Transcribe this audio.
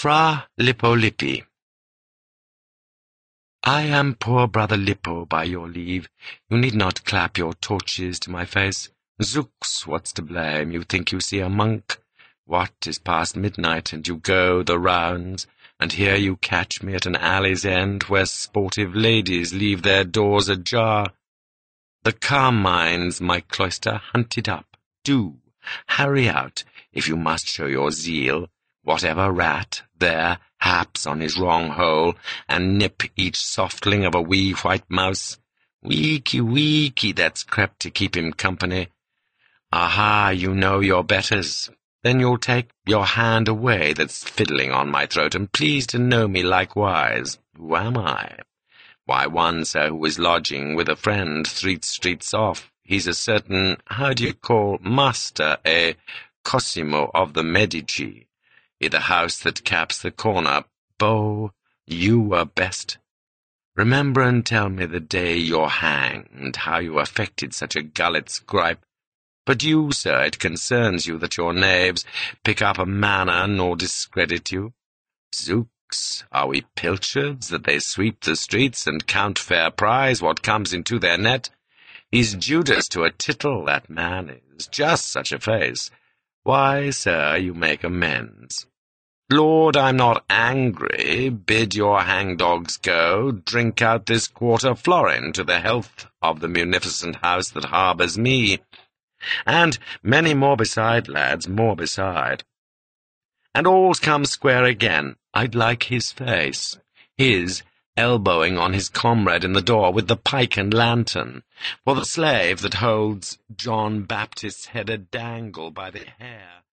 Fra Lippo-Lippi. I am poor brother Lippo, by your leave. You need not clap your torches to my face. Zooks, what's to blame? You think you see a monk? What, is past midnight, and you go the rounds, and here you catch me at an alley's end where sportive ladies leave their doors ajar. The Carmines, my cloister, hunt it up. Do, hurry out, if you must show your zeal. Whatever rat there haps on his wrong hole, and nip each softling of a wee white mouse. Weaky, weaky, that's crept to keep him company. Aha, you know your betters. Then you'll take your hand away that's fiddling on my throat, and please to know me likewise. Who am I? Why, one, sir, who is lodging with a friend 3 streets off. He's a certain, how do you call, master, a Cosimo of the Medici. I' the house that caps the corner. Beau, you were best. Remember and tell me the day you're hanged, how you affected such a gullet's gripe. But you, sir, it concerns you that your knaves pick up a manner nor discredit you. Zooks, are we pilchards, that they sweep the streets and count fair prize what comes into their net? He's Judas to a tittle, that man is, just such a face. Why, sir, you make amends. Lord, I'm not angry. Bid your hangdogs go. Drink out this quarter-florin to the health of the munificent house that harbours me. And many more beside, lads, more beside. And all's come square again. I'd like his face. His elbowing on his comrade in the door with the pike and lantern, for the slave that holds John Baptist's head a dangle by the hair.